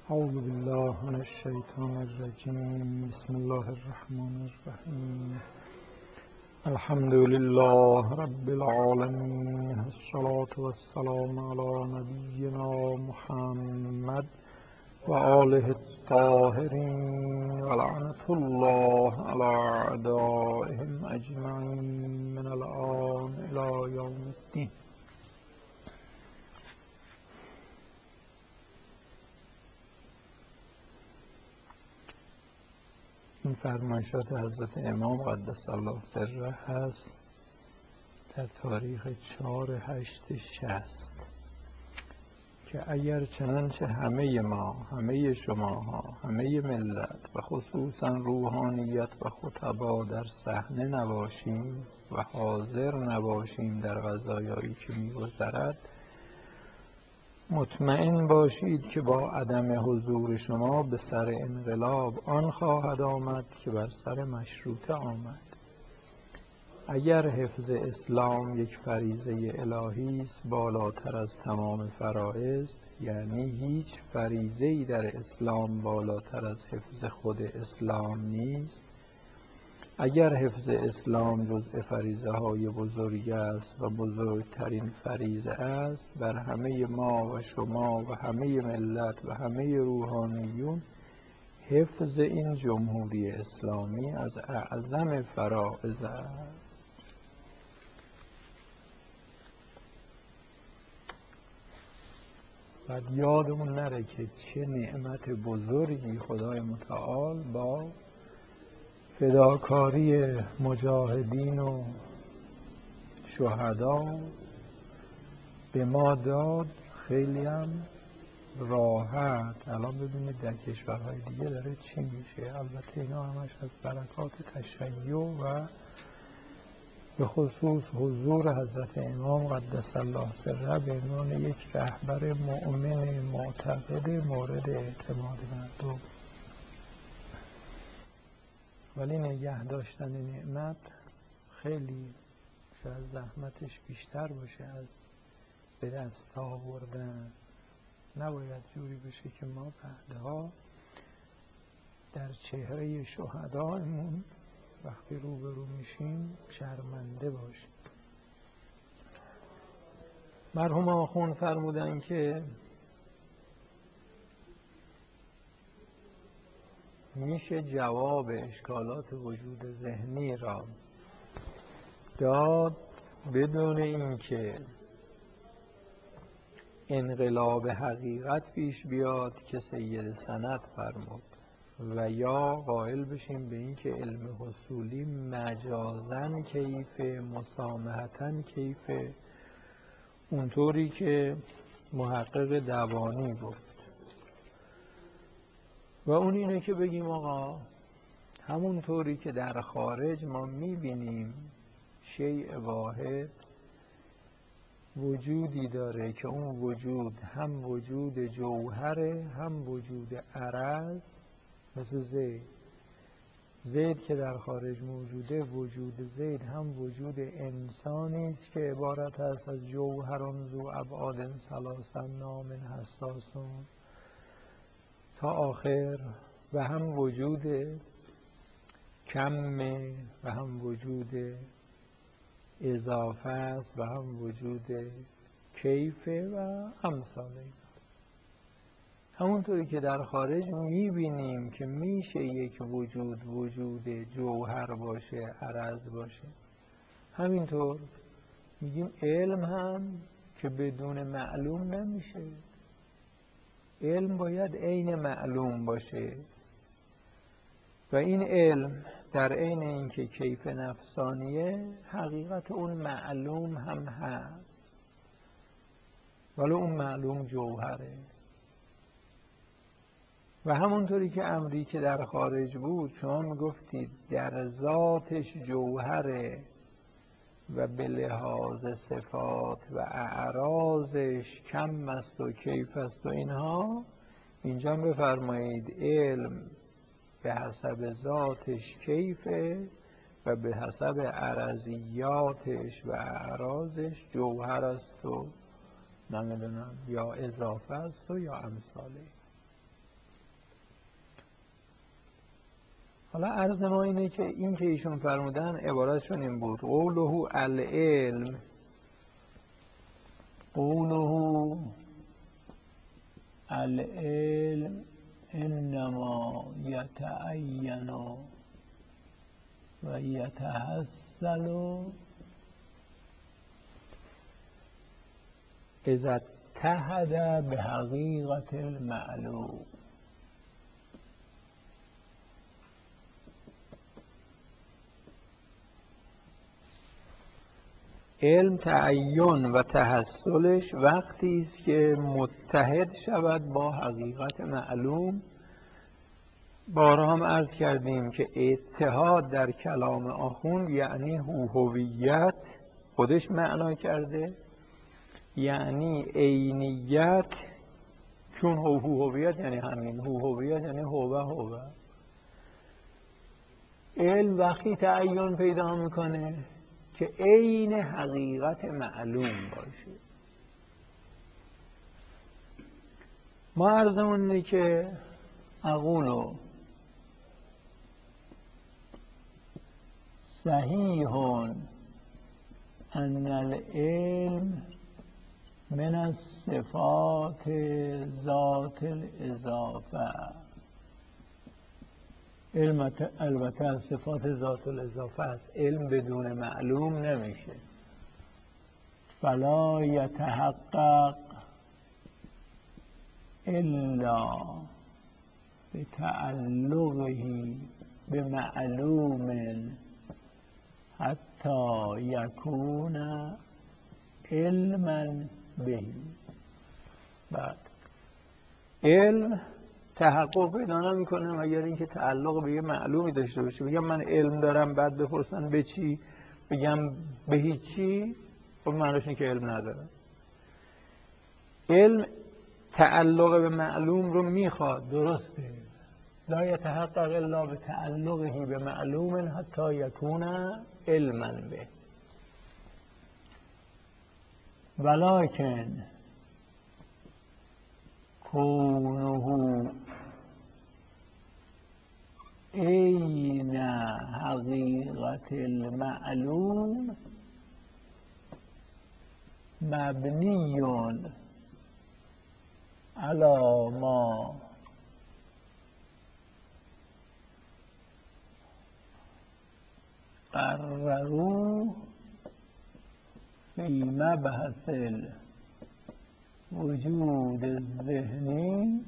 اعوذ بالله من الشیطان الرجیم. بسم الله الرحمن الرحیم. الحمد لله رب العالمین. الصلاة والسلام علی نبینا محمد و آله الطاهرین و لعنة الله علی اعدائهم اجمعین من الآن الی یوم الدین. این فرمایشات حضرت امام قدس الله سره هست در تاریخ 4/8/60 که اگر چنانچه همه ما، همه شماها، همه ملت و خصوصا روحانیت و خطبا در صحنه نباشیم و حاضر نباشیم در قضایایی که می‌گذرد، مطمئن باشید که با عدم حضور شما به سر انقلاب آن خواهد آمد که بر سر مشروطه آمد. اگر حفظ اسلام یک فریضه الهی است بالاتر از تمام فرائض، یعنی هیچ فریضه‌ای در اسلام بالاتر از حفظ خود اسلام نیست. اگر حفظ اسلام جزء فریضه های بزرگ است و بزرگترین فریضه است، بر همه ما و شما و همه ملت و همه روحانیون حفظ این جمهوری اسلامی از اعظم فرائض است. بعد یادمون نره که چه نعمت بزرگی خدای متعال با فداکاری مجاهدین و شهدا به ما داد. خیلی هم راحت. الان ببینید در کشورهای دیگه داره چی میشه. البته اینا همش از برکات تشیع و به خصوص حضور حضرت امام قدس الله سره به عنوان یک رهبر مؤمن معتقد مورد اعتماد مردم. ولی نگه داشتن نعمت خیلی شاید زحمتش بیشتر باشه از به دست آوردن. نباید جوری بشه که ما بعدها در چهره شهدایمون وقتی روبرو میشیم شرمنده باشیم. مرحوم آخوند فرمودن که میشه جواب اشکالات وجود ذهنی را داد بدون اینکه انقلاب حقیقت پیش بیاد که سید سند فرمود، و یا قائل بشیم به اینکه علم حصولی مجازن کیفه، مسامحتن کیفه، اونطوری که محقق دوانی گفت. و اون اینه که بگیم آقا همونطوری که در خارج ما میبینیم شیء واحد وجودی داره که اون وجود هم وجود جوهره هم وجود عرض، مثل زید که در خارج موجوده، وجود زید هم وجود انسانی است که عبارت است از جوهران ذو ابعاد ثلاثا نام حساسون تا آخر، و هم وجود کمه و هم وجود اضافه است و هم وجود کیفه و امثاله. همونطوری که در خارج میبینیم که میشه یک وجود جوهر باشه، عرض باشه، همینطور میگیم علم هم که بدون معلوم نمیشه. علم باید عین معلوم باشه و این علم در عین اینکه کیف نفسانیه، حقیقت اون معلوم هم هست، ولی اون معلوم جوهره. و همونطوری که امری که در خارج بود شما میگفتید در ذاتش جوهره و به لحاظ صفات و اعراضش کم است و کیف است و اینها، اینجا بفرمایید علم به حسب ذاتش کیفه و به حسب عرضیاتش و اعراضش جوهر است و نمیدونم یا اضافه است و یا امثاله. حالا عرض ما اینه که این که ایشون فرمودن عبارتشون این بود: قوله العلم، قوله العلم انما یتعین و یتحصل اذا اتحد به حقیقت المعلوم. علم تعین و تحصلش وقتی است که متحد شود با حقیقت معلوم. بارها هم عرض کردیم که اتحاد در کلام آخوند یعنی هویت، خودش معنا کرده، یعنی عینیت، چون هویت یعنی همین، هویت یعنی هو. علم وقتی تعین پیدا میکنه که عین حقیقت معلوم باشه. ما عرضمون اینه که اقولو صحیح ان العلم من الصفات ذات الاضافه. علم البته از صفات ذات الاضافه است، علم بدون معلوم نمیشه. فلا یتحقق الا بتعلقه بمعلوم حتی یکون علما به. بعد علم تحقق پیدا نمیکنه مگر اینکه تعلق به یه معلومی داشته باشه. بگم من علم دارم، بعد بپرسن به چی، بگم به هیچی، خب معنیش اینه که علم ندارم. علم تعلق به معلوم رو میخواد، درسته، لا یتحقق الا به تعلقه به معلوم حتی یکون علما به. ولکن کونه عین حقیقت المعلوم مبنی علی ما قرروا فی مبحث وجود الذهنی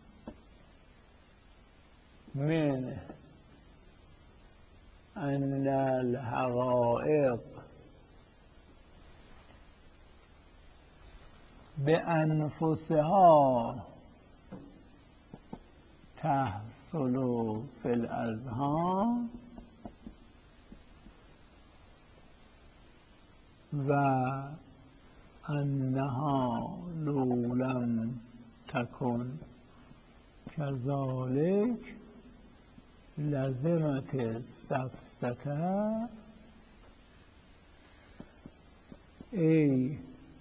من ان الحقائق بانفسها تحصل فی الاذهان و انها لو لم تکن کذالک لزمت السفسطه ای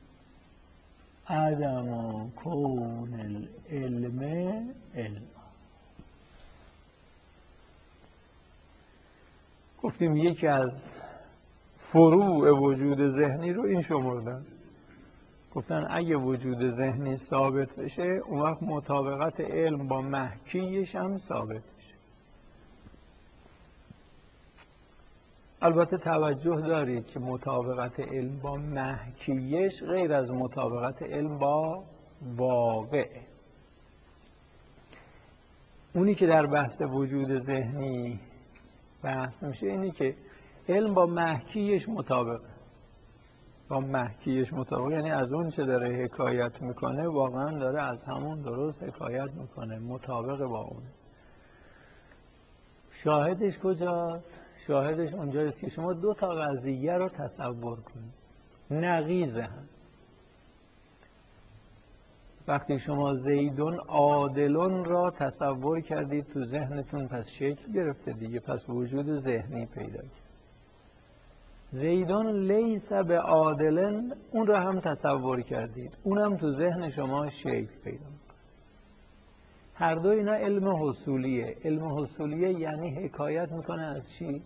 عدم کون العلم علم. گفتیم یکی از فروع وجود ذهنی رو این شمردن، گفتن اگه وجود ذهنی ثابت بشه اون وقت مطابقت علم با محکیش هم ثابت بشه. البته توجه دارید که مطابقت علم با محکیش غیر از مطابقت علم با واقع. اونی که در بحث وجود ذهنی بحث میشه اینی که علم با محکیش مطابقه. با محکیش مطابق یعنی از اون چه داره حکایت میکنه واقعا داره از همون درست حکایت میکنه، مطابق با اون. شاهدش کجاست؟ شاهدش اونجاست که شما دو تا قضیه رو تصور کنید، نقیض هم. وقتی شما زیدون عادلون را تصور کردید تو ذهنتون، پس شکل گرفته دیگه، پس وجود ذهنی پیدا کرد. زیدون لیس به عادلن، اون را هم تصور کردید، اونم تو ذهن شما شکل پیدا میکنه. هر دو اینا علم حصولیه. علم حصولیه یعنی حکایت میکنه از چی؟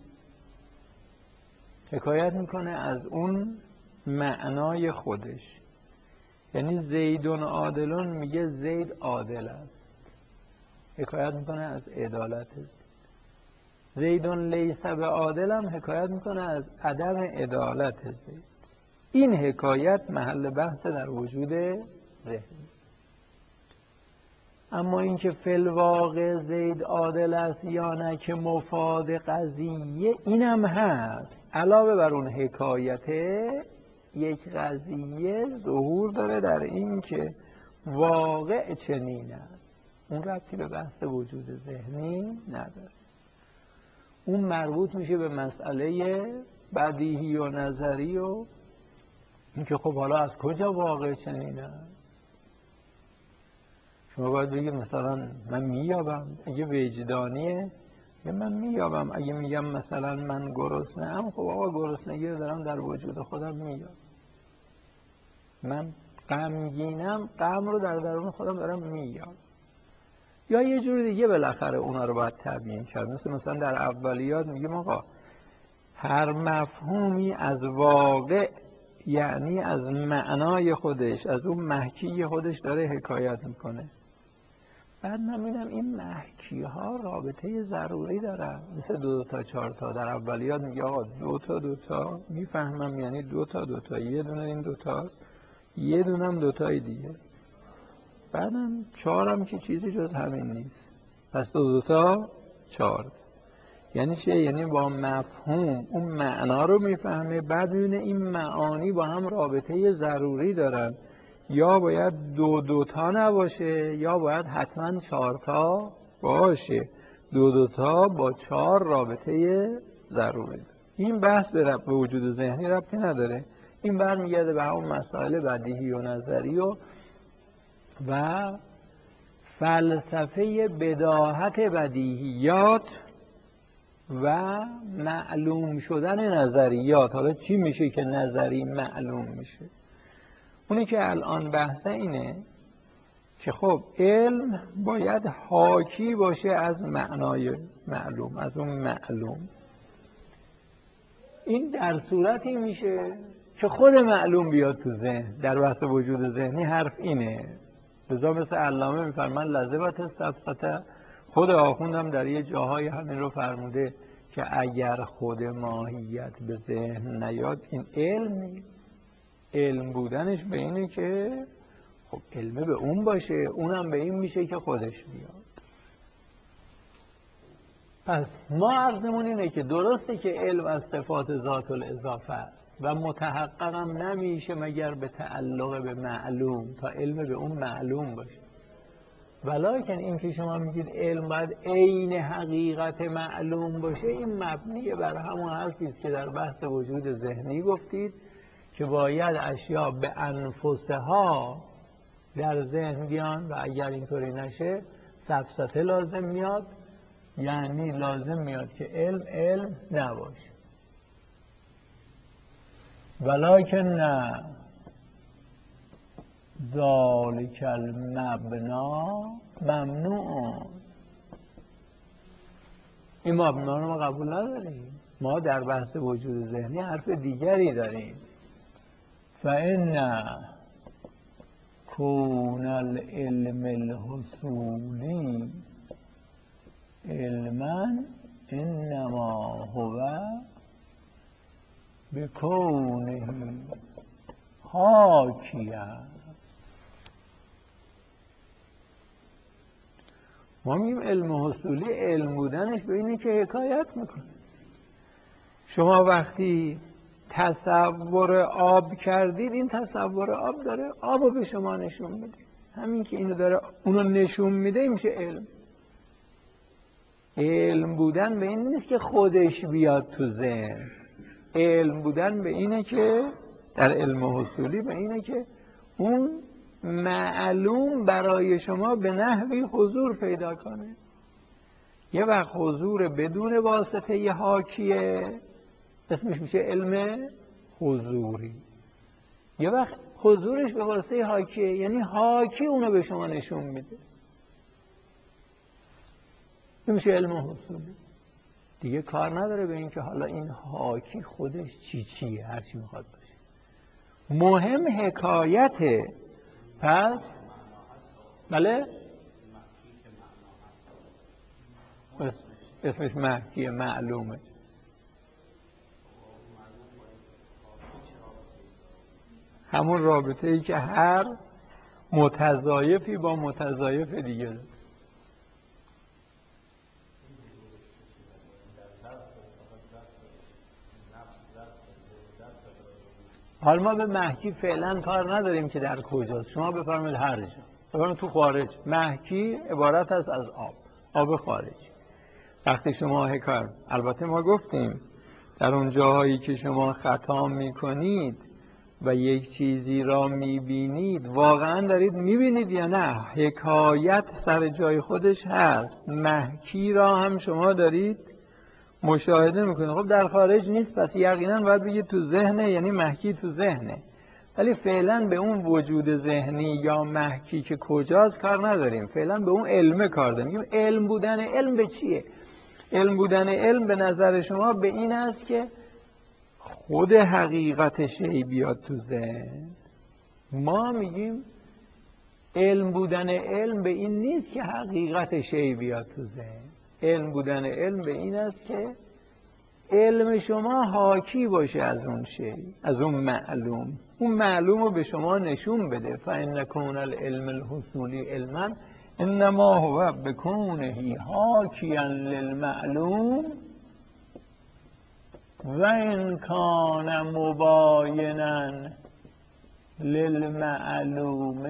حکایت میکنه از اون معنای خودش. یعنی زیدون عادلون میگه زید عادل است، حکایت میکنه از عدالت. زیدون لیس به عادل هم حکایت میکنه از عدم عدالت زید. این حکایت محل بحث در وجود ذهنی. اما اینکه فی الواقع زید عادل است یا نه که مفاد قضیه، اینم هست. علاوه بر اون حکایته، یک قضیه ظهور داره در این که واقع چنین است. اون ربطی به بحث وجود ذهنی نداره. اون مربوط میشه به مسئله بدیهی و نظری و اینکه خب حالا از کجا واقع چنین است. شما باید بگید مثلا من میابم، اگه وجدانیه من میابم. اگه میگم مثلا من گرسنه ام، خب آقا گرسنگی رو دارم در وجود خودم میابم. من غمگینم، غم رو در درون خودم دارم میابم. یا یه جور دیگه بالاخره اونا رو باید تبیین کرد. مثلا در اولیات میگیم آقا هر مفهومی از واقع، یعنی از معنای خودش، از اون محکی خودش داره حکایت میکنه. بعد من میدم این محکی ها رابطه ضروری دارن، مثل 2 تا 4 تا. در اولیات میگه آقا 2 تا میفهمم یعنی 2 تا، یه دونه این 2 تاست، یه دونه هم 2 تای دیگه. بعدم 4 هم که چیزی جز همین نیست. پس 2 تا 4. یعنی چه؟ یعنی با مفهوم اون معنا رو میفهمه، بعد میبینه این معانی با هم رابطه ضروری دارن. یا باید 2 تا نباشه، یا باید حتما 4 تا باشه. 2 تا با 4 رابطه ضروری داره. این بحث به وجود ذهنی ربطی نداره. این برمیگرده به همون مسائل بدیهی و نظری و فلسفه بداهت بدیهیات و معلوم شدن نظریات. حالا چی میشه که نظری معلوم میشه؟ اونی که الان بحثه اینه که خب علم باید حاکی باشه از معنای معلوم، از اون معلوم. این در صورتی میشه که خود معلوم بیاد تو ذهن. در بحث وجود ذهنی حرف اینه. لذا مثل علامه میفرمان لازمت سبسته. خود آخوندم در یه جاهای همین رو فرموده که اگر خود ماهیت به ذهن نیاد این علم نیست. علم بودنش به اینه که خب علمه به اون باشه، اونم به این میشه که خودش بیاد. پس ما عرضمون اینه که درسته که علم از صفات ذات الاضافه است و متحققم نمیشه مگر به تعلق به معلوم، تا علم به اون معلوم باشه. ولیکن این که شما میگید علم باید عین حقیقت معلوم باشه، این مبنی بر همون حرفی است که در بحث وجود ذهنی گفتید که باید اشیاء به انفسها در ذهن بیان و اگر اینطوری نشه سفسطه لازم میاد. یعنی لازم میاد که علم نباشه. ولیکن نه ذالک المبنا ممنوع. این مبنا رو ما قبول نداریم. ما در بحث وجود ذهنی حرف دیگری داریم. فإن کون العلم الحصولی علما انما هو بکونه حاکیا. ما میگیم علم حصولی علم بودنش به اینه که حکایت میکنه. شما وقتی تصور آب کردید، این تصور آب داره آب رو به شما نشون میده. همین که اینو داره اونو نشون میده این میشه علم. علم بودن به این نیست که خودش بیاد تو ذهن. علم بودن به اینه که در علم حصولی به اینه که اون معلوم برای شما به نحوی حضور پیدا کنه. یه وقت حضور بدون واسطه ی حاکیه، اسمش میشه علم حضوری. یه وقت حضورش به واسطه حاکیه، یعنی حاکی اونو به شما نشون میده. این میشه علم حصولی. دیگه کار نداره به این که حالا این حاکی خودش چیه، هر چی میخواد باشه، مهم حکایته. پس بله اسمش محکیه، معلومه. همون رابطه ای که هر متضایفی با متضایف دیگه داره. حالا ما به محکی فعلا کار نداریم که در کجاست. شما بفرمایید هر جا، بفرمایید تو خارج. محکی عبارت است از آب خارج. وقتی شما حکایت، البته ما گفتیم در اون جاهایی که شما خطا میکنید و یک چیزی را میبینید، واقعا دارید میبینید یا نه؟ حکایت سر جای خودش هست، محکی را هم شما دارید مشاهده میکنید. خب در خارج نیست، پس یقینا باید بگید تو ذهنه، یعنی محکی تو ذهنه. ولی فعلا به اون وجود ذهنی یا محکی که کجاست کار نداریم، فعلا به اون علم کار داریم. میگیم علم بودن علم به چیه؟ علم بودن علم به نظر شما به این است که خود حقیقت شی بیاد تو ذهن. ما میگیم علم بودن علم به این نیست که حقیقت شی بیاد تو ذهن. علم بودن علم به این است که علم شما حاکی باشه از اون شی، از اون معلوم. اون معلوم رو به شما نشون بده. فإن کون العلم الحصولی علما انما هو بکونه حاکیا للمعلوم و ان کان مباینا للمعلوم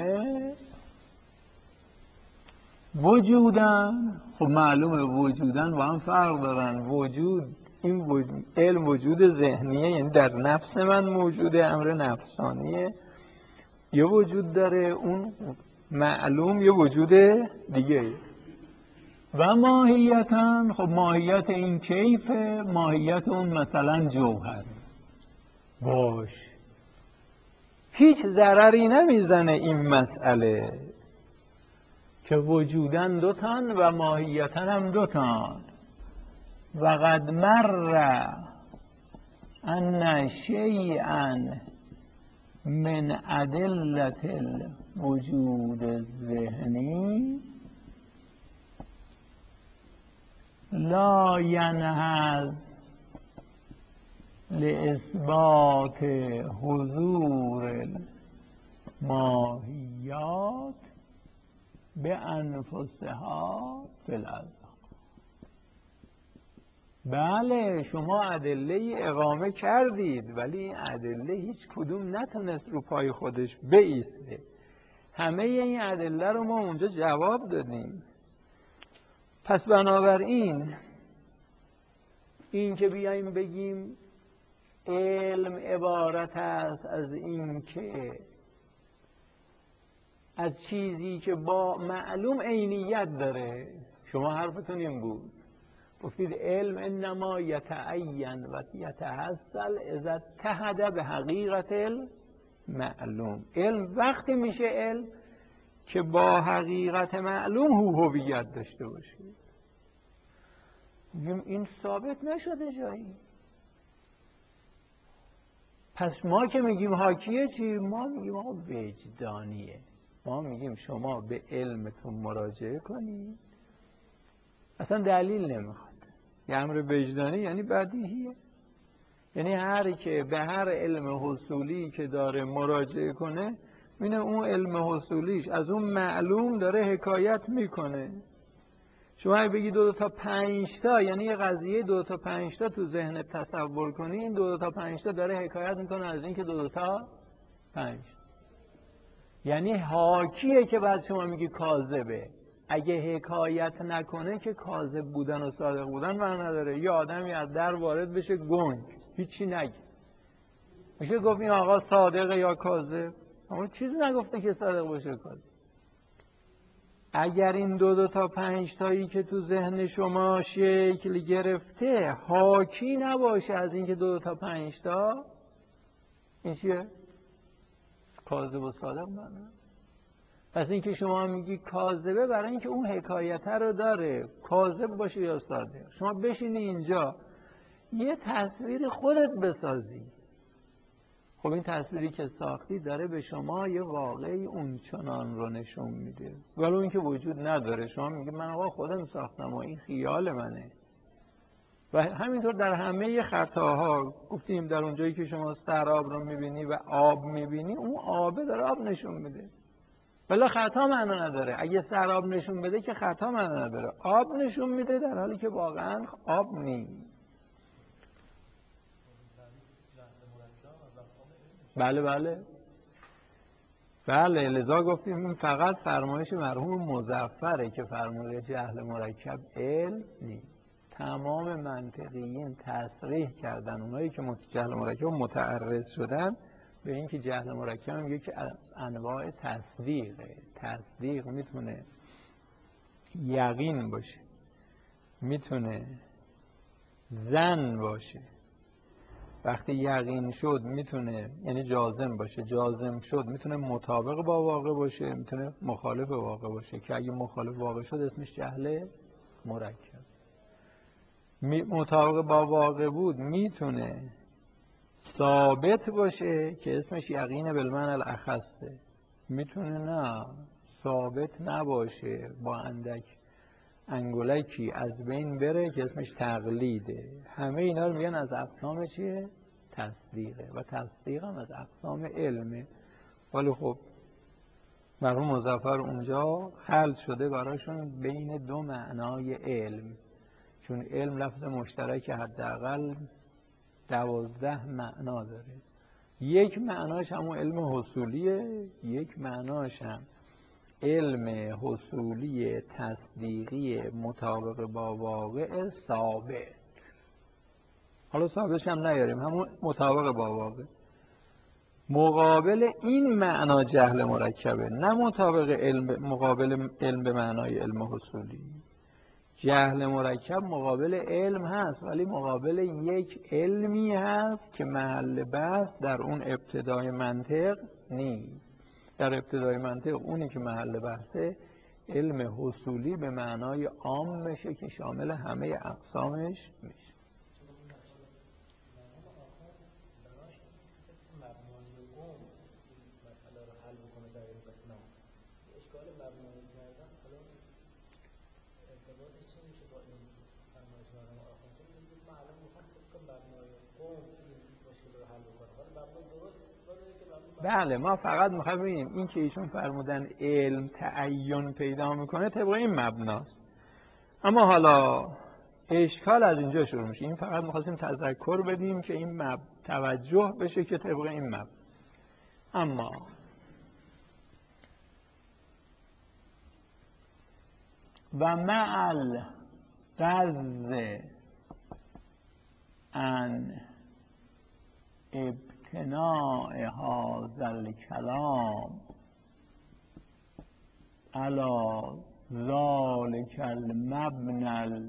وجودن. خب معلومه وجودن با هم فرق دارن. وجود این علم وجود ذهنیه، یعنی در نفس من موجوده، امر نفسانیه. یه وجود داره اون معلوم، یه وجود دیگه. و ماهیتاً، خب ماهیت این کیفه، ماهیت اون مثلا جوهر باش. هیچ ضرری نمیزنه این مسئله که وجودن دوتان و ماهیتن هم دوتان. و قد مر ان شیئا من ادلت الوجود الذهنی لا ینهض لاثبات حضور الماهیات به انفسها فی الارض. بله شما ادله اقامه کردید، ولی این ادله هیچ کدوم نتونست رو پای خودش بایسته. همه این ادله رو ما اونجا جواب دادیم. پس بنابراین این که بیاییم بگیم علم عبارت است از این که از چیزی که با معلوم عینیت داره. شما حرفتون این بود، گفتید علم انما یتعین و یتحصل اذا اتحد به حقیقت المعلوم. علم وقتی میشه علم که با حقیقت معلوم هویت داشته باشه. این ثابت نشده جایی. پس ما که میگیم حاکیه چی؟ ما میگیم آقا وجدانیه. ما میگیم شما به علمتون مراجعه کنید، اصلا دلیل نمیخواد. یه امر وجدانی یعنی بدیهیه، یعنی هر که به هر علم حصولی که داره مراجعه کنه ببینه اون علم حصولیش از اون معلوم داره حکایت میکنه. شما بگی 2 تا 5 تا، یعنی یه قضیه 2 تا 5 تا تو ذهنت تصور کنی، این 2 تا 5 تا داره حکایت میکنه از این که 2 تا 5. یعنی حاکیه که بعد شما میگی کاذبه. اگه حکایت نکنه که کاذب بودن و صادق بودن معنی نداره. یه آدمی از در وارد بشه گنگ هیچی نگه، میشه گفت این آقا صادقه یا کاذب؟ اما چیزی نگفته که صادق باشه کاذب. اگر این 2 تا 5 تایی که تو ذهن شما شکل گرفته حاکی نباشه از این که 2 تا 5 تا، این چیه؟ کاذب و صادق معنی. پس این که شما میگی کاذبه برای اینکه اون حکایته رو داره، کاذب باشه یا صادق. شما بشینی اینجا یه تصویر خودت بسازی، خب این تصویری که ساختی داره به شما یه واقعی اون چنان رو نشون میده، ولی این که وجود نداره. شما میگی من آقا خودم ساختم و این خیال منه. و همینطور در همه خطاها گفتیم در اونجایی که شما سراب رو میبینی و آب میبینی، اون آبه داره آب نشون میده، ولی خطا معنا نداره. اگه سراب نشون بده که خطا معنا نداره، آب نشون میده در حالی که واقعا آب نیست. بله لذا گفتیم این فقط فرمایش مرحوم مظفره که فرموده جهل مرکب علم نیست. تمام منطقیین تصریح کردن، اونایی که جهل مرکب متعرض شدن به این که جهل مرکب میگه که انواع تصدیقه. تصدیق میتونه یقین باشه، میتونه ظن باشه، وقتی یقین شد میتونه یعنی جازم باشه، جازم شد میتونه مطابق با واقع باشه، میتونه مخالف واقع باشه، که اگه مخالف واقع شد اسمش جهل مرکب. مطابق با واقع بود میتونه ثابت باشه که اسمش یقین بالمعنی الاخصه، میتونه نه ثابت نباشه، با اندک انگولکی از بین بره که اسمش تقلیده. همه اینا رو میگن از اقسام چیه؟ تصدیقه. و تصدیق هم از اقسام علمه. ولی خب مرحوم مظفر اونجا حل شده براشون بین دو معنای علم، چون علم لفظ مشترک حداقل 12 معنا داره. یک معناش همون علم حصولیه، یک معناش هم علم حصولی تصدیقی مطابق با واقع ثابت. حالا ثابتش هم نیاریم، همون مطابق با واقع. مقابل این معنا جهل مرکبه، نه مطابق علم، مقابل علم به معنای علم حصولی. جهل مرکب مقابل علم هست، ولی مقابل یک علمی هست که محل بحث در اون ابتدای منطق نیست. در ابتدای منطق اونی که محل بحثه علم حصولی به معنای عام میشه که شامل همه اقسامش میشه. بله ما فقط میخوایم ببینیم این که ایشون فرمودن علم تعین پیدا میکنه طبق این مبناست. اما حالا اشکال از اینجا شروع میشه. این فقط میخواستیم تذکر بدیم که این توجه بشه که طبق این مبنا. اما و معل قز ان ابتناء هذا الكلام على ذلك المبنى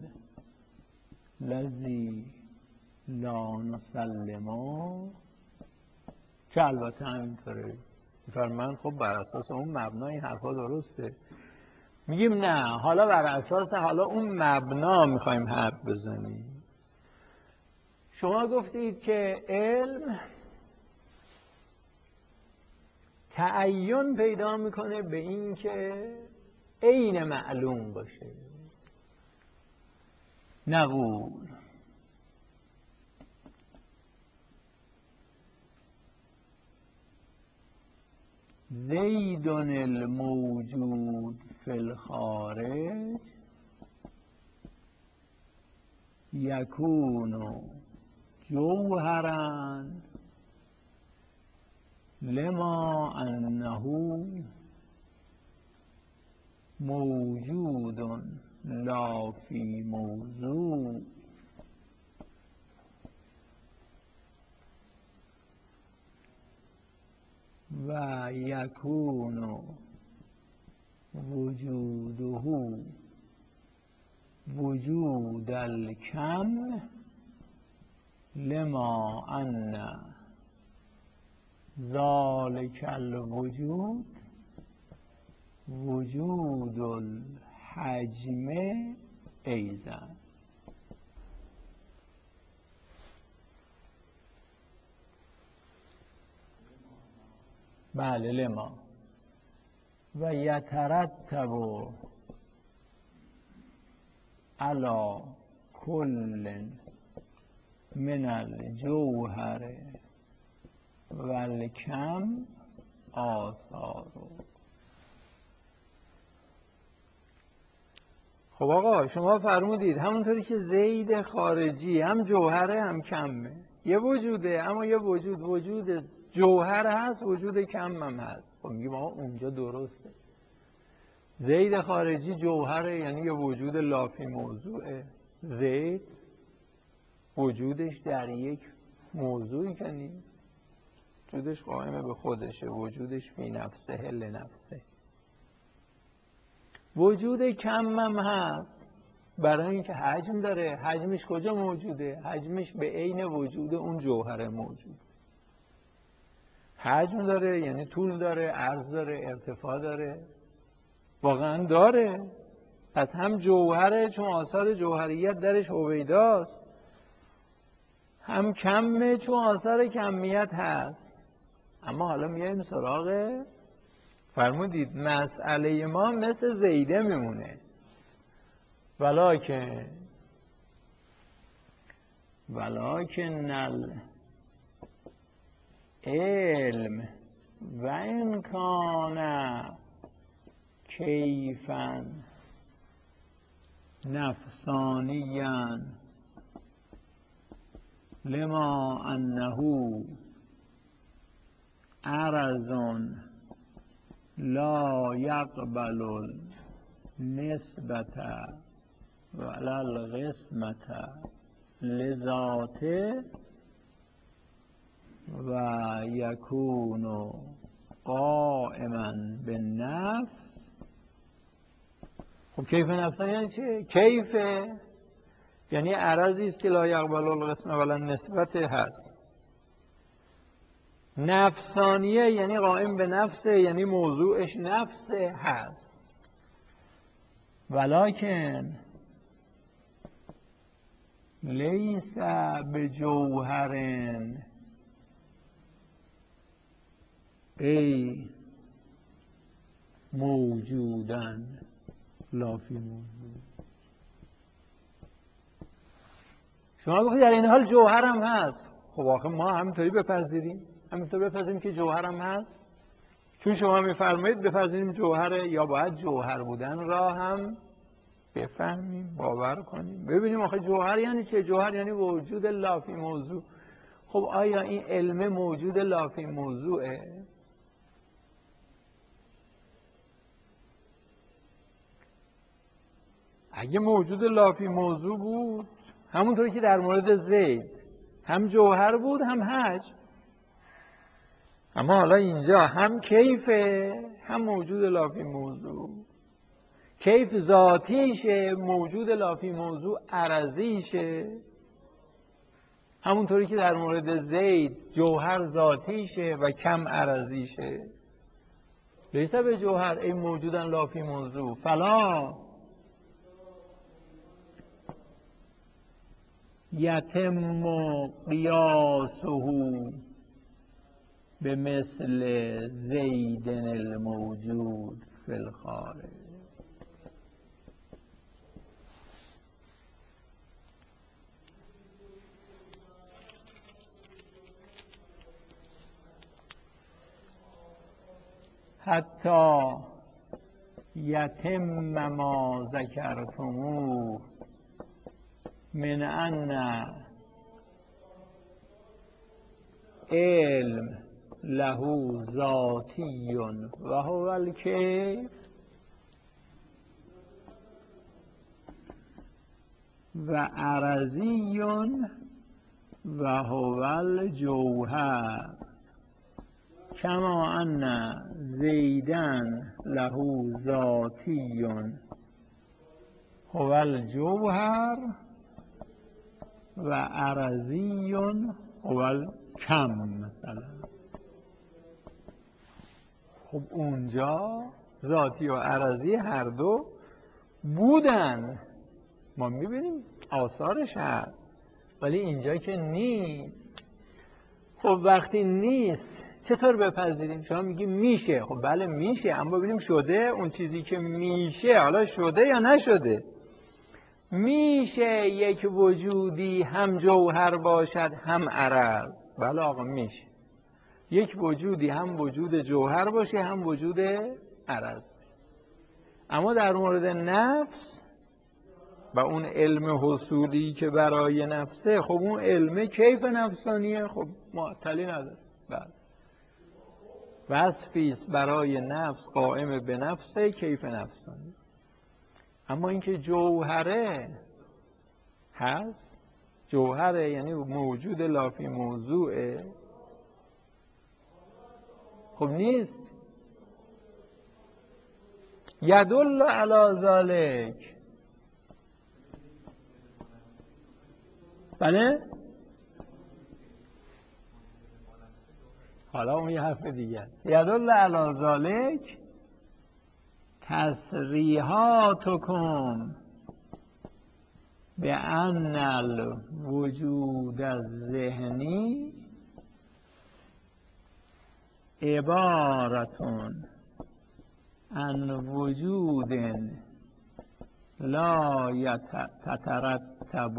الذي لا نسلمه، که البته همینطوره فرمان. خب بر اساس اون مبنا این حرفا درسته. میگیم نه، حالا بر اساس حالا اون مبنا میخوایم حرف بزنیم. شما گفتید که علم تعین پیدا میکنه به این که عین معلوم باشه. نقول زید الموجود فی الخارج یکون جوهرا لما انه موجود لا فی موضوع و یکون وجوده وجود الکم لما ان ذلك الوجود وجود الحجم ایزن. بله لما و یترتب علی کل من الجوهر و الکم آثار. خب آقا شما فرمودید همونطوری که زید خارجی هم جوهره هم کمه، یه وجوده، اما یه وجود جوهر هست، وجود کم هم هست. خب میگیم آقا اونجا درسته، زید خارجی جوهره، یعنی یه وجود لافی موضوعه. زید وجودش در یک موضوعی که نیست، وجودش قائم به خودشه، وجودش فی نفسه لنفسه. وجود کم هم هست برای اینکه حجم داره. حجمش کجا موجوده؟ حجمش به عین وجود اون جوهر موجود. حجم داره یعنی طول داره، عرض داره، ارتفاع داره، واقعا داره. پس هم جوهره چون آثار جوهریت درش هویداست، هم کمه چون آثار کمیت هست. اما حالا میایم سراغ، فرمودید مسئله ما مثل زیده میمونه. ولکن العلم و ان کان کیفا نفسانیا لما انه عرض لا یقبل النسبة ولا القسمة لذاته و یکون قائما بالنفس. خب کیف نفسانی یعنی چه؟ کیف یعنی عرضی است که لا یقبل القسمة ولا النسبة هست. نفسانیه یعنی قائم به نفسه، یعنی موضوعش نفسه هست. ولکن لیس بجوهر ای موجودن لا فی موجود. شما بخواید در این حال جوهر هم هست. خب آخه ما همینطوری بپذیریم، همینطور بپذیریم که جوهر هم هست. چون شما میفرمایید بپذیریم جوهره، یا باید جوهر بودن را هم بفهمیم، باور کنیم، ببینیم آخه جوهر یعنی چه؟ جوهر یعنی وجود لافی موضوع. خب آیا این علم موجود لافی موضوعه؟ اگه موجود لافی موضوع بود، همونطوری که در مورد زید هم جوهر بود هم حجم، اما حالا اینجا هم کیفه هم موجود لافی موضوع. کیف ذاتیشه، موجود لافی موضوع عرضیشه. همونطوری که در مورد زید جوهر ذاتیشه و کم عرضیشه. لیس به جوهر ای موجودن لافی موضوع فلا یتم قیاسه به مثل زیدن الموجود فی الخارج. حتی یتم ما ذکرتموه من ان علم له ذاتی و هو الکیف و عرضی و هو الجوهر کما ان زیدن له ذاتی هو الجوهر و عرضی هو الکم مثلا. خب اونجا ذاتی و عرضی هر دو بودن، ما میبینیم آثارش هست، ولی اینجا که نیست. خب وقتی نیست چطور بپذیریم؟ شما میگی میشه. خب بله میشه، اما ببینیم شده اون چیزی که میشه حالا شده یا نشده. میشه یک وجودی هم جوهر باشد هم عرض؟ بله آقا میشه. یک وجودی هم وجود جوهر باشه هم وجود عرض. اما در مورد نفس و اون علم حصولی که برای نفسه، خب اون علم کیف نفسانیه، خب معطلی نداره. بله وصفی است برای نفس قائم به نفسه کیف نفسانی. اما اینکه جوهره هست، جوهره یعنی موجود لافی موضوعه، خب نیست. یدل علی ذلک، بله حالا اون یه حرف دیگه است. یدل علی ذلک تصریحاتکم بأن الوجود الذهنی عبارتون عن وجود لا تترتب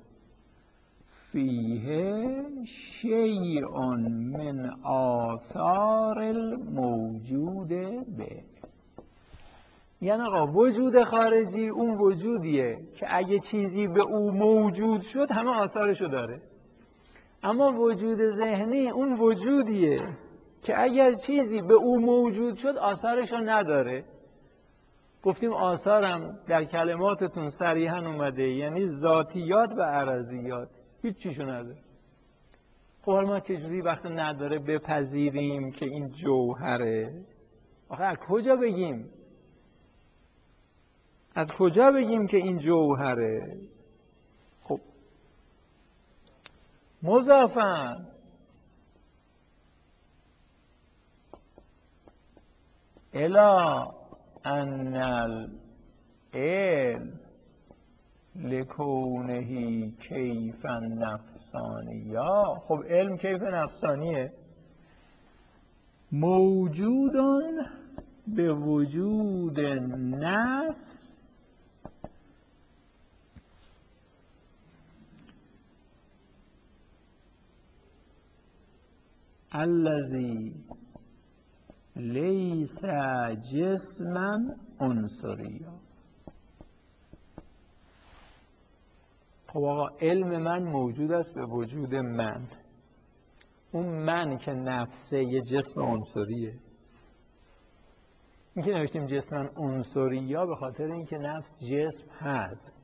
فیه شیء من آثار الموجود به. یعنی آقا وجود خارجی اون وجودیه که اگه چیزی به او موجود شد همه آثارشو داره، اما وجود ذهنی اون وجودیه که اگر چیزی به او موجود شد آثارشو نداره. گفتیم آثارم در کلماتتون صریحا اومده، یعنی ذاتیات و عرضیات، هیچ چیشو نداره. خب ما چجوری وقتی نداره بپذیریم که این جوهره؟ آخه از کجا بگیم؟ از کجا بگیم که این جوهره؟ خب مضافاً الی ان العلم لکونه کیف نفسانیا. خب علم کیف نفسانیه، موجودون به وجود نفس الذی لیس جسما عنصریا. خب آقا علم من موجود است به وجود من، اون من که نفسه یه جسم عنصریه. این که نوشتیم جسم عنصریا به خاطر اینکه نفس جسم هست،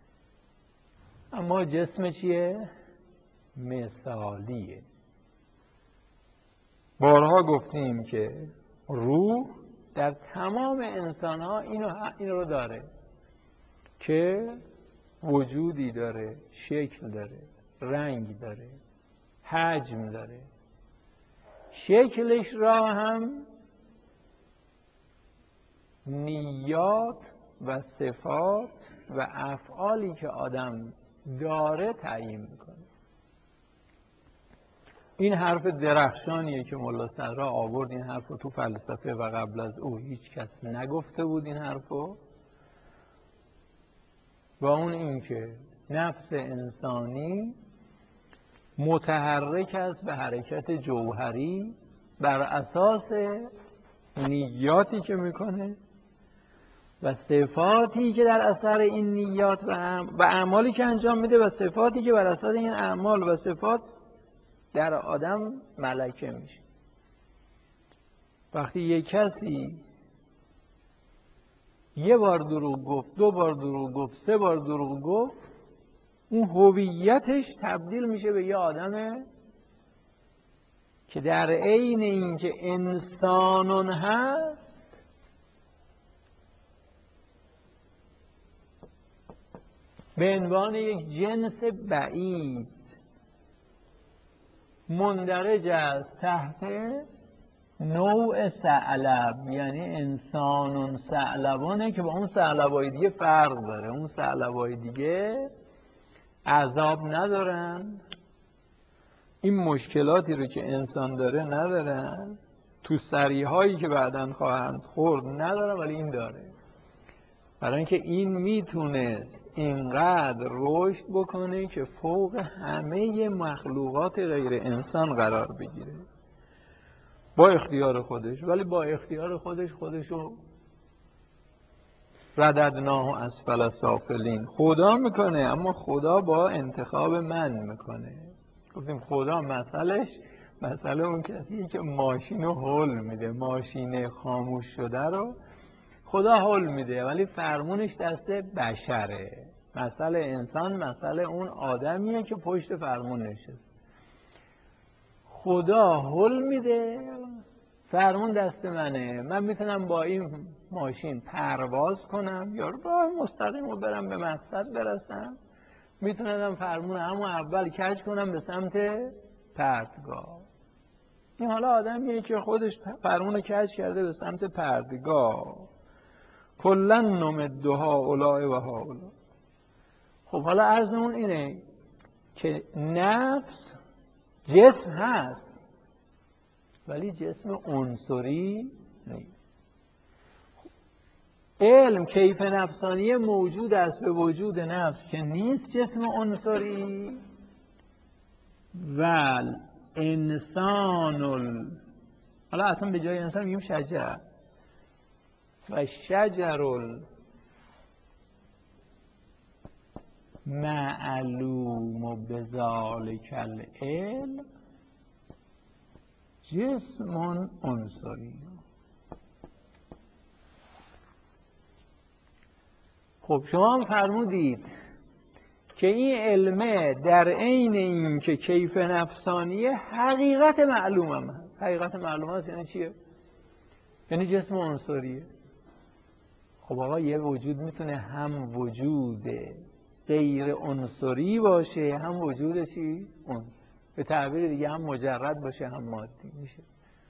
اما جسم چیه؟ مثالیه. بارها گفتیم که روح در تمام انسان ها اینو رو داره که وجودی داره، شکل داره، رنگ داره، حجم داره. شکلش را هم نیات و صفات و افعالی که آدم داره تعیین میکنه. این حرف درخشانیه که ملا صدرا آورد. این حرف رو تو فلسفه و قبل از او هیچ کس نگفته بود این حرفو. و اون این که نفس انسانی متحرک است به حرکت جوهری بر اساس نیاتی که میکنه و صفاتی که در اثر این نیات و اعمالی که انجام میده و صفاتی که بر اثر این اعمال و صفات در آدم ملکه میشه. وقتی یک کسی یه بار دروغ گفت، دو بار دروغ گفت، سه بار دروغ گفت، اون هویتش تبدیل میشه به یه آدم که در عین اینکه انسانون هست به عنوان یک جنس بعید مندرج است تحت نوع ثعلب، یعنی انسان ثعلبانه که با اون ثعلبای دیگه فرق داره. اون ثعلبای دیگه عذاب ندارن، این مشکلاتی رو که انسان داره ندارن، تو سریهایی که بعداً خواهند خورد ندارن، ولی این داره. برای اینکه این میتونست اینقدر رشد بکنه که فوق همه مخلوقات غیر انسان قرار بگیره با اختیار خودش. ولی با اختیار خودشو رددناه اسفل سافلین خدا میکنه، اما خدا با انتخاب من میکنه. گفتیم خدا مسئله اون کسیه که ماشین رو هل میده، ماشین خاموش شده رو خدا هل میده، ولی فرمونش دست بشره. مسئله انسان مسئله اون آدمیه که پشت فرمون نشست. خدا هل میده، فرمون دست منه. من میتونم با این ماشین پرواز کنم یا راه مستقیم رو برم به مقصد برسم، میتونم فرمون همون اول کج کنم به سمت پرتگاه. این حالا آدمیه که خودش فرمون کج کرده به سمت پرتگاه. کلن نمدها اولای و هاولا. خب حالا عرضمون اینه که نفس جسم هست ولی جسم عنصری نیست. علم کیف نفسانی موجود است به وجود نفس که نیست جسم عنصری. و انسان حالا اصلا به جای انسان میگیم شجر. و شجر معلوم بذالک العلم جسم عنصری. خب شما هم فرمودید که این علمه در عین این که کیف نفسانیه حقیقت معلوم هم هست. حقیقت معلوم هست یعنی چیه؟ یعنی جسم عنصریه. خب آقا یه وجود میتونه هم وجود غیر عنصری باشه هم وجود چی؟ به تعبیر دیگه هم مجرد باشه هم مادی میشه.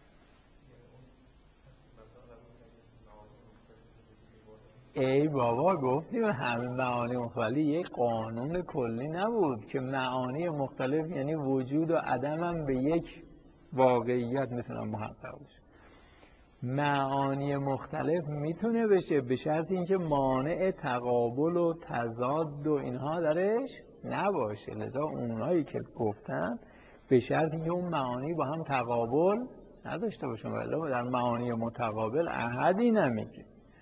ای بابا گفتیم همه معانی مختلف، یک قانون کلی نبود که معانی مختلف یعنی وجود و عدم هم به یک واقعیت میتونن محقق بشه. معانی مختلف میتونه بشه به شرط اینکه مانع تقابل و تضاد و اینها درش نباشه. لذا اونایی که گفتن به شرط اینکه اون معانی با هم تقابل نداشته باشه، ولی در معانی متقابل احدی نمیگه.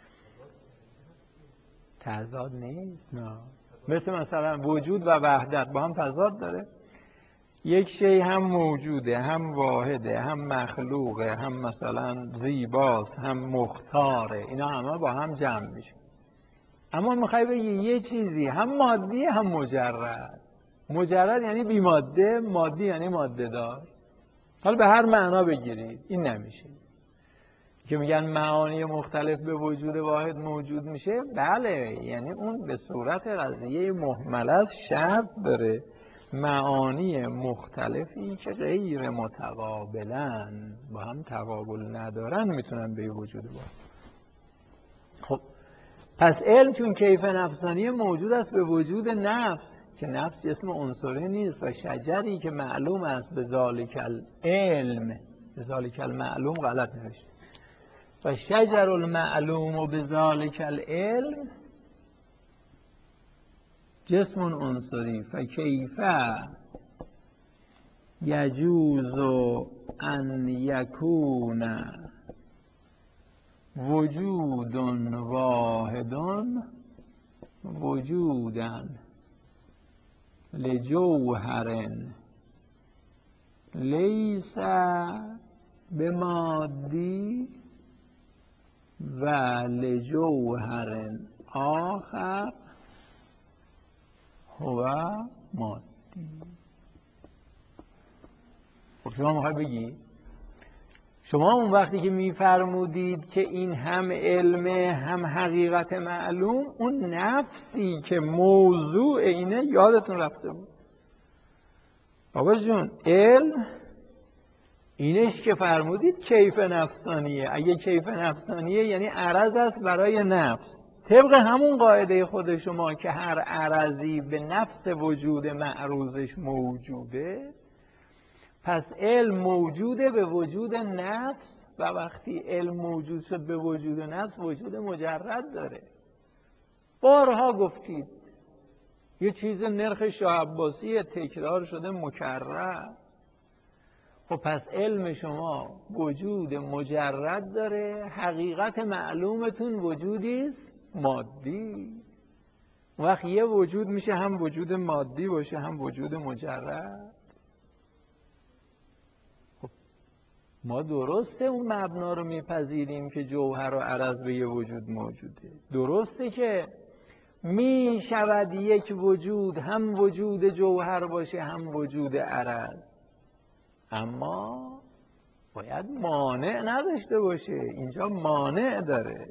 تضاد نیست، نه. مثلا وجود و وحدت با هم تضاد داره. یک شی هم موجوده هم واحده هم مخلوقه هم مثلا زیباست هم مختاره، اینا همه با هم جمع میشه. اما میخوای بگی یه چیزی هم مادی هم مجرد. مجرد یعنی بی ماده، مادی یعنی ماده دار. حالا به هر معنا بگیرید این نمیشه. که میگن معانی مختلف به وجود واحد موجود میشه، بله، یعنی اون به صورت قضیه مهمل است شرط داره معانی مختلفی که غیر متقابلن با هم تقابل ندارن میتونن به وجود واحد. خب پس علم چون کیف نفسانی موجود است به وجود نفس که نفس جسم عنصری نیست و شجری که معلوم است به ذالک العلم، به ذالک المعلوم غلط نوشته، و شجر المعلوم بذالک العلم جسم عنصری فکیف یجوز ان یکون وجود واحد وجودا لجوهر لیس بمادی و لجوهر آخر هو مادی. خب شما میخوای بگی شما اون وقتی که میفرمودید که این هم علمه هم حقیقت معلوم، اون نفسی که موضوع اینه یادتون رفته بود. بابا جون علم اینش که فرمودید کیف نفسانیه. اگه کیف نفسانیه یعنی عرض است برای نفس، طبق همون قاعده خود شما که هر عرضی به نفس وجود معروضش موجوده، پس علم موجوده به وجود نفس، و وقتی علم موجود شد به وجود نفس وجود مجرد داره. بارها گفتید یه چیز نرخ شاه عباسی تکرار شده مکرر. خب پس علم شما وجود مجرد داره، حقیقت معلومتون وجودیست مادی. وقت یه وجود میشه هم وجود مادی باشه هم وجود مجرد. خب ما درسته اون مبنا رو میپذیریم که جوهر و عرض به یه وجود موجوده، درسته که می شود یک وجود هم وجود جوهر باشه هم وجود عرض، اما باید مانع نداشته باشه. اینجا مانع داره.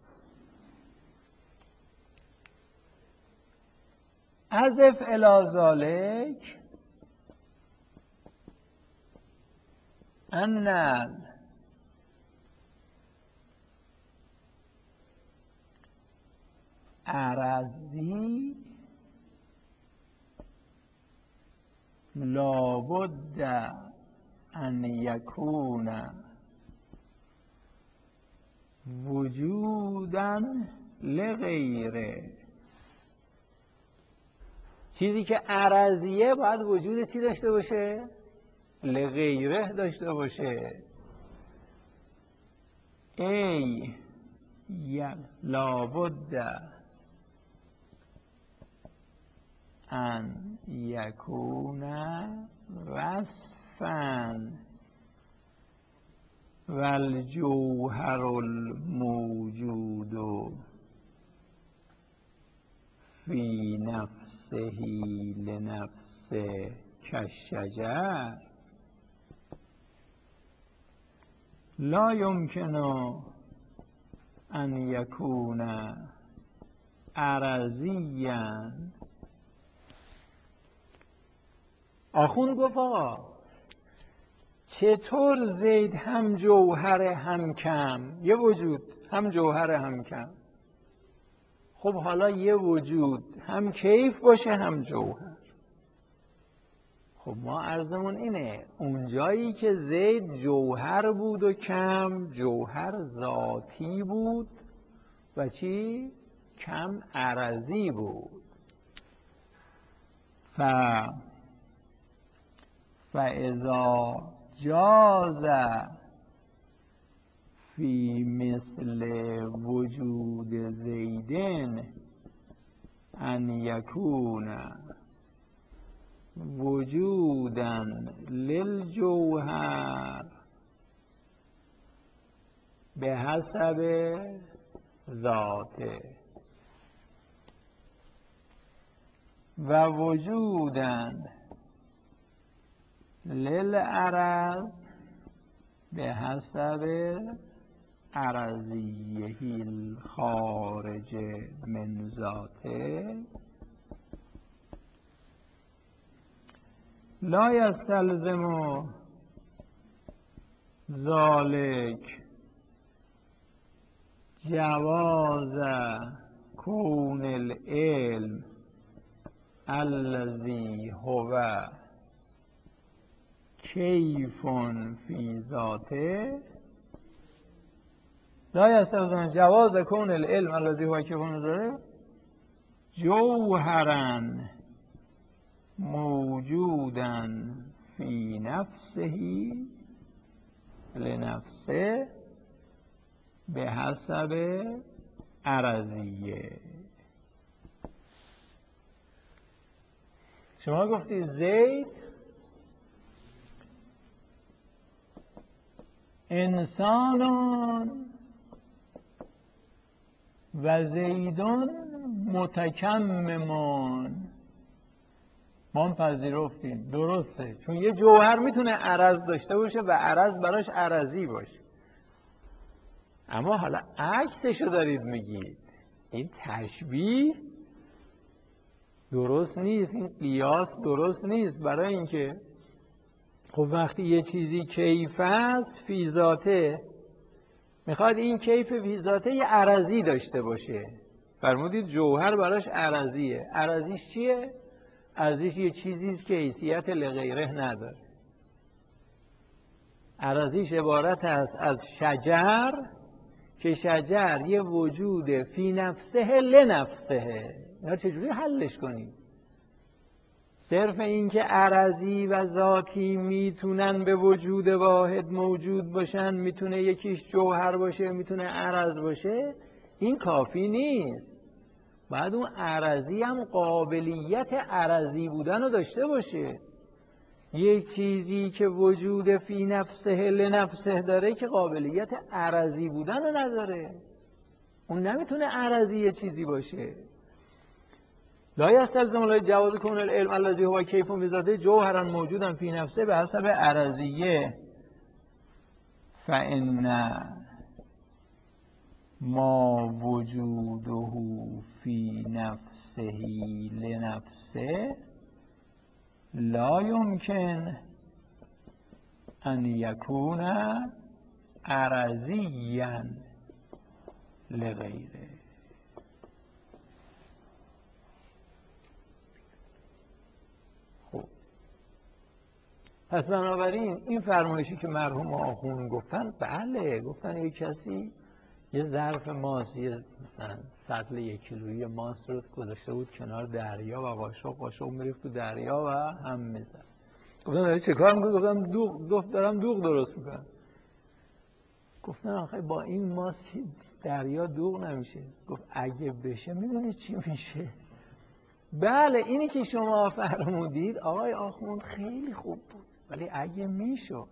اضف الی ذلک ان عرضی لابد ان یکون وجودا لغیره. چیزی که عرضیه باید وجود چی داشته باشه؟ لغیره داشته باشه. ای لابد ان یکون وصفا والجوهر الموجود فی نفسه لنفس کالشجر لا یمکن ان یکون عرضیا. آخوند گفت آقا چطور زید هم جوهر هم کم، یه وجود هم جوهر هم کم. خب حالا یه وجود هم کیف باشه هم جوهر. خب ما عرضمون اینه اونجایی که زید جوهر بود و کم، جوهر ذاتی بود و چی؟ کم عرضی بود. فاذا جاز فی مثل وجود زیدن ان یکون وجودا للجوهر به حسب ذاته و وجودا للعرض به حسب عرضیه الخارج من ذاته لا یستلزم ذلک جواز کون العلم الذی هو کیف فی ذاته. لا یستلزم جواز کون العلم الذی هو کیف فی ذاته جوهرا موجودا فی نفسه لنفسه به حسب عرضیه. شما گفتید زید انسانان و زیدان متکممان. ما هم پذیرفتیم درسته، چون یه جوهر میتونه عرض داشته باشه و عرض براش عرضی باشه. اما حالا عکسشو دارید میگید، این تشبیه درست نیست، این قیاس درست نیست. برای اینکه خب وقتی یه چیزی کیف است فی ذاته، میخواد این کیف فی ذاته یه عرضی داشته باشه. فرمودید جوهر براش عرضیه. عرضیش چیه؟ عرضیش یه چیزیست که حیثیت لغیره نداره. عرضیش عبارت است از شجر که شجر یه وجود فی نفسه لنفسه. اینا چجوری حلش کنیم؟ صرف این که عرضی و ذاتی میتونن به وجود واحد موجود باشن، میتونه یکیش جوهر باشه میتونه عرض باشه، این کافی نیست. بعد اون عرضی هم قابلیت عرضی بودن رو داشته باشه. یک چیزی که وجود فی نفسه لنفسه داره که قابلیت عرضی بودن رو نداره، اون نمیتونه عرضی یه چیزی باشه. لا یستلزم جواز کون العلم الذی هو کیف بذاته جوهرا موجودا فی نفسه به حسب عرضیه. فان ما وجوده فی نفسه لنفسه لا یمکن ان یکون عرضیا لغیره. پس بنابراین این فرمایشی که مرحوم آخوند گفتن، بله گفتن یک کسی یه ظرف ماست، یه مثلا سطل 1 کیلویی ماست رو گذاشته بود کنار دریا و قاشق میریخت تو دریا و هم میزد. گفتن داری چه کار میکنی؟ گفتم دارم دوغ درست میکنم. گفتن آخه با این ماست دریا دوغ نمیشه. گفت اگه بشه میدونی چی میشه؟ بله اینی که شما فرمودید آقای آخوند خیلی خوب بود، ولی اگه میشد،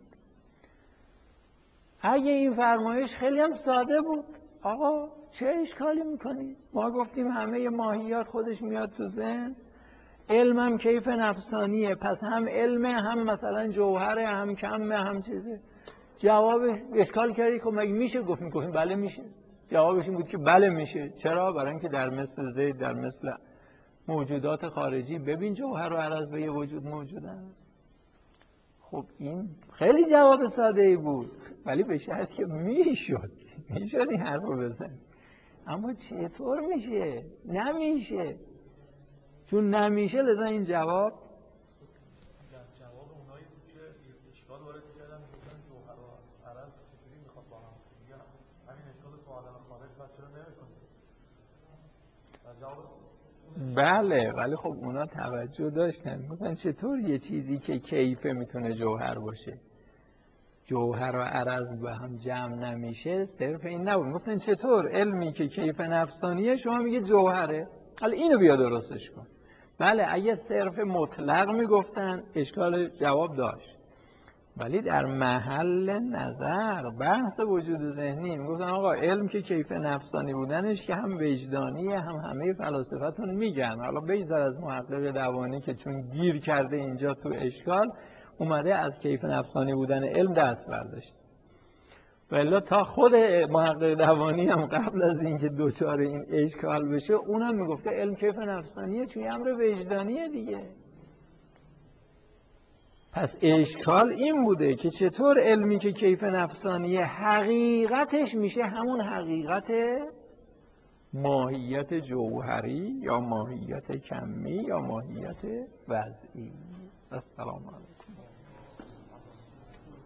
اگه این فرمایش خیلی هم ساده بود، آقا چه اشکالی میکنید؟ ما گفتیم همه ماهیات خودش میاد تو ذهن، علمم کیف نفسانیه، پس هم علمه هم مثلا جوهره هم کمه هم چیزه. جوابش اشکال کردی خب مگه میشه؟ گفتیم بله میشه. جوابش این بود که بله میشه. چرا؟ برای اینکه در مثل زید، در مثل موجودات خارجی ببین جوهر و عرض به یه وجود موجودن. خب این خیلی جواب ساده ای بود، ولی به شرط که میشد این حرف رو بزن. اما چطور میشه؟ نمیشه. چون نمیشه لذا این جواب اونایی که اشکال وارد کردن میگن جوهر و عرض چجوری میخواد با هم دیگه همین اشکال تو آدم خارج پس چرا نمیکنه؟ بله ولی خب اونا توجه داشتن، میگن چطور یه چیزی که کیفه میتونه جوهر باشه، جوهر و عرض به هم جمع نمیشه. صرف این نبود، گفتن چطور علمی که کیف نفسانیه شما میگه جوهره، حالا اینو بیا درستش کن. بله اگه صرف مطلق میگفتن اشکال جواب داشت، ولی در محل نظر بحث وجود ذهنی میگفتن آقا علم که کیف نفسانی بودنش که هم وجدانیه، هم همه فلاسفتون میگن، حالا بگذار از محقق دوانی که چون گیر کرده اینجا تو اشکال اومده از کیف نفسانی بودن علم دست برداشت. ولی تا خود محقق دوانی هم قبل از اینکه دوچار این اشکال بشه اونم میگفته علم کیف نفسانیه چون امر وجدانیه دیگه. پس اشکال این بوده که چطور علمی که کیف نفسانیه حقیقتش میشه همون حقیقت ماهیت جوهری یا ماهیت کمی یا ماهیت وضعی. السلام علیکم.